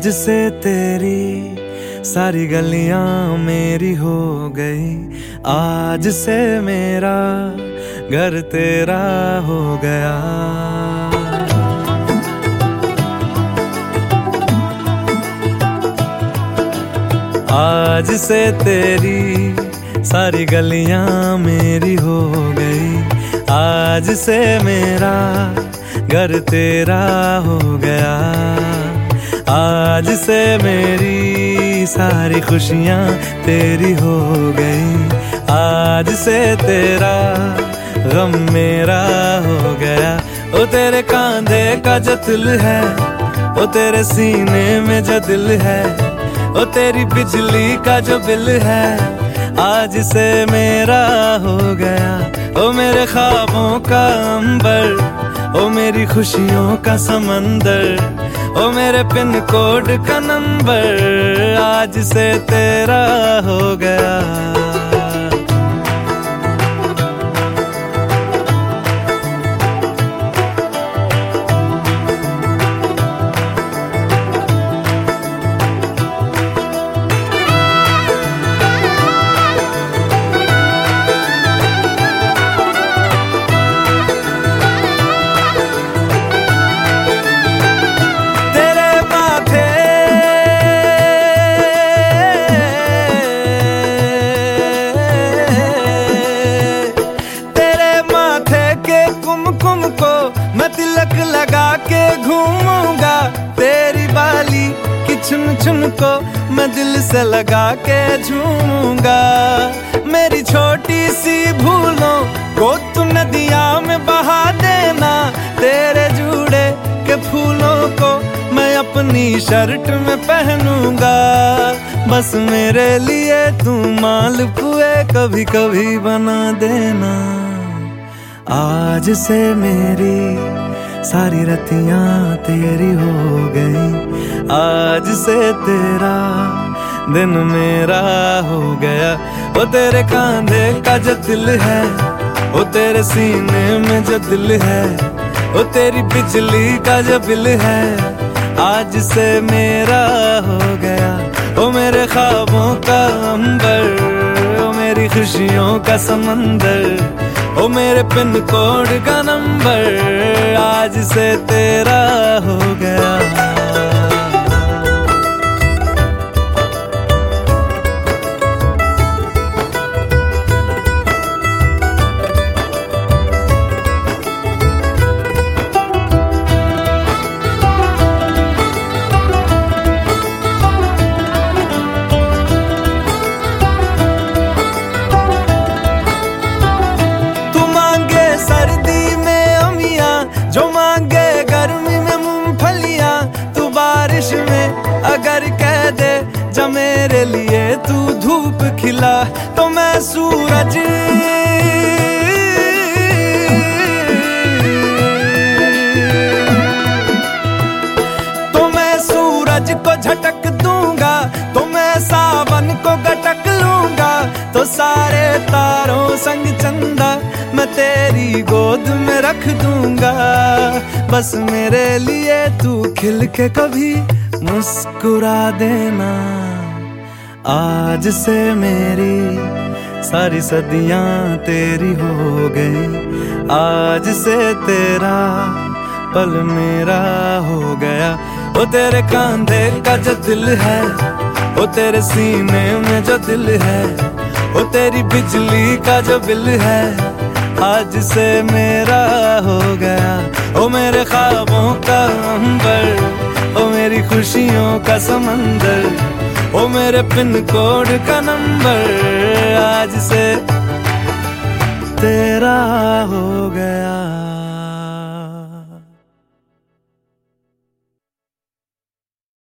आज से तेरी सारी गलियां मेरी हो गई, आज से मेरा घर तेरा हो गया। आज से तेरी सारी गलियां मेरी हो गई, आज से मेरा घर तेरा हो गया। आज से मेरी सारी खुशियां तेरी हो गई, आज से तेरा गम मेरा हो गया। ओ तेरे कांधे का जो दिल है, ओ तेरे सीने में जो दिल है, ओ तेरी बिजली का जो बिल है, आज से मेरा हो गया। ओ मेरे ख्वाबों का अंबर, ओ मेरी खुशियों का समंदर, ओ मेरे पिन कोड का नंबर, आज से तेरा हो गया। मैं तिलक लगा के घूमूंगा, तेरी बाली की चुन चुन को मैं दिल से लगा के झूमूंगा। मेरी छोटी सी भूलों को तू नदिया में बहा देना, तेरे जूड़े के फूलों को मैं अपनी शर्ट में पहनूंगा। बस मेरे लिए तू मालपुए कभी कभी बना देना। आज से मेरी सारी रतियां तेरी हो गई, आज से तेरा दिन मेरा हो गया। वो तेरे कांधे का जो दिल है, वो तेरे सीने में जो दिल है, वो तेरी बिजली का जो बिल है, आज से मेरा हो गया। वो मेरे ख्वाबों का अंबर, वो मेरी खुशियों का समंदर, ओ मेरे पिन कोड का नंबर, आज से तेरा हो गया। सर्दी में अमियां जो मांगे गर्मी में मूंगफलियां, तू बारिश में अगर कह दे जा मेरे लिए तू धूप खिला, तो मैं सूरज को झटक दूंगा, तो मैं सावन को गटक लूंगा। तो सारे तारों संग चंदा मैं तेरी गोद में रख दूंगा। बस मेरे लिए तू खिल के कभी मुस्कुरा देना। आज से मेरी सारी सदियां तेरी हो गई, आज से तेरा पल मेरा हो गया। वो तेरे कांधे का जो दिल है, वो तेरे सीने में जो दिल है, वो तेरी बिजली का जो बिल है, आज से मेरा हो गया। ओ मेरे ख्वाबों का अंबर, ओ मेरी खुशियों का समंदर, ओ मेरे पिन कोड का नंबर, आज से तेरा हो